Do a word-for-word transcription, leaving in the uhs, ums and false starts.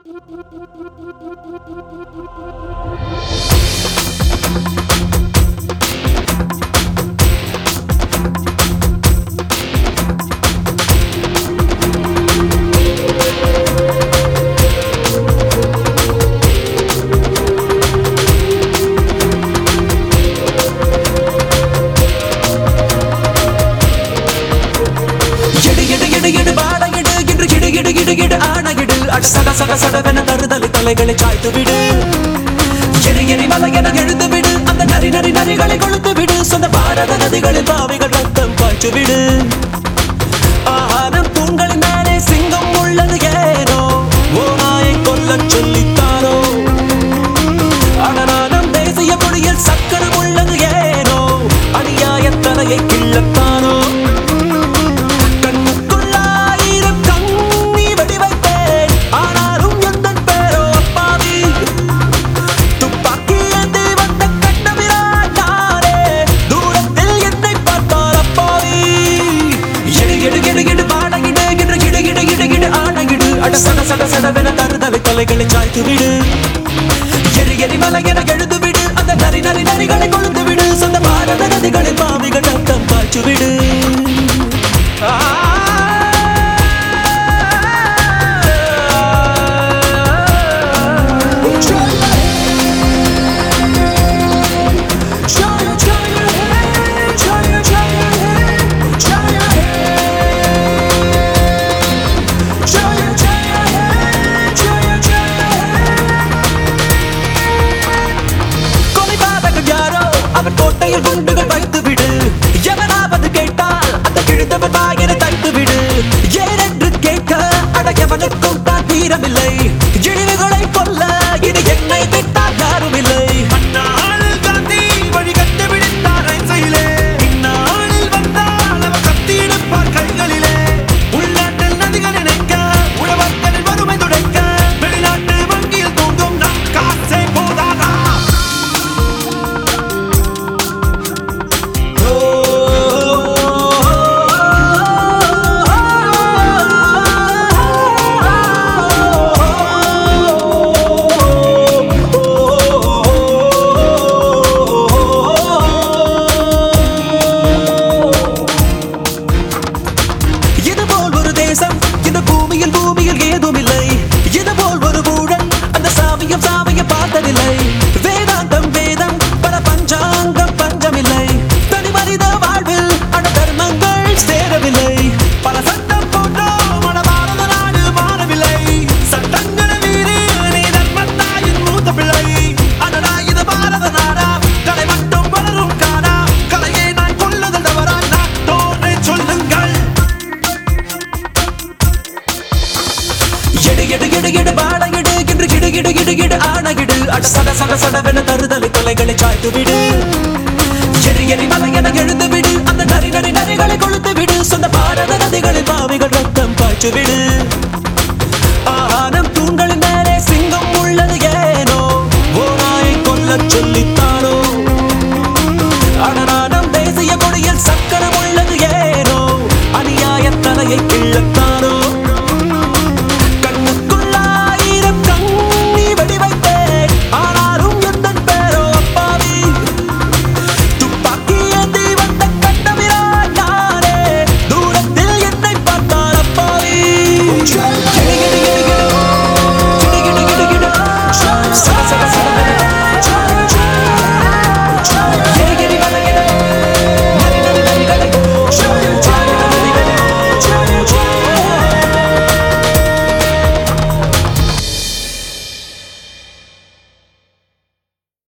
சட சட சடவென தருதலை தலைகளை சாய்த்து விடு. எரி எரி மலையென எழுந்து விடு. அந்த நரி நரி நரிகளை கொழுத்து விடு. சொந்த பாரத நதிகளில் பாவிகள் ரத்தம் பாய்ச்சு விடு. ஆகாரம் தூண்களின் மேலே சிங்கம் உள்ளது ஏனோ ஓநாயை கொல்ல சொல்லித்தாரோ. அடனானம் தேசிய மொழியில் சக்கரம் உள்ளது ஏனோ அநியாய தலையை கிள்ளத்தானோ. சட சட சடவென தருதலை தலைகளை சாய்த்து விடு. எரி எரி மலையென எழுந்து விடு. அந்த நரி நரி நரிகளை கொழுந்து விடு. சொந்த பாரத நதிகளில் பாவிகள் ரத்தம் பாய்ச்சு விடு. கோட்டையில் குண்டுகள் வைத்து விடு. எவனாவது கேட்டால் அந்த கிழிந்தவன் வாயினை தைத்து விடு. ஏனென்று கேட்க அடையவனுக்கும் தான் தீரமில்லை. இழிவுகளை கொல்ல இனி என்னை விட்டால் யாரும் இல்லை. அந்நாளில் காந்தி வழி கண்டு விடுத்தார் ஐசையிலே. இந்நாளில் வந்தால் அவர் கத்தி எடுப்பார் கைகளிலே. உள்நாட்டில் நதிகள் இணைக்க உழவர்களின் வறுமை துடைக்க வெளிநாட்டு வங்கியில் தூங்கும் நம் காசே போதாதா. இந்த பூமியில் பூமியில் ஏதுமில்லை. இது போல் ஒரு ஊழல் அந்த சாமியும் சாமியும் பார்த்ததில்லை. வேதாந்தம் வேதம் பல பஞ்சாங்கம் பஞ்சமில்லை. தனி மனித வாழ்வில் அட தர்மங்கள் சேரவில்லை. பல சட்டம் போட்டோம் அட பாரத நாடு மாறவில்லை. சட்டங்களை மீறி நீ தர்மத்தாயின் மூத்த பிள்ளை. அடடா இது பாரத நாடா கலை மட்டும் வளரும் காடா. கலையை நான் கொள்ளுதல் தவறா நாட்டோரை சொல்லுங்கள். எடு எடு எடு எடு பாட எடு என்று கிடு கிடு கிடு கிடு ஆணையிடு. அட சட சட சடவென தருதலை தலைகளை சாய்த்து விடு. எரி எரி மலையென எழுந்து விடு. அந்த நரி நரி நரிகளை கொழுத்து விடு. சொந்த பாரத நதிகளில் பாவிகள் ரத்தம் பாய்ச்சு விடு.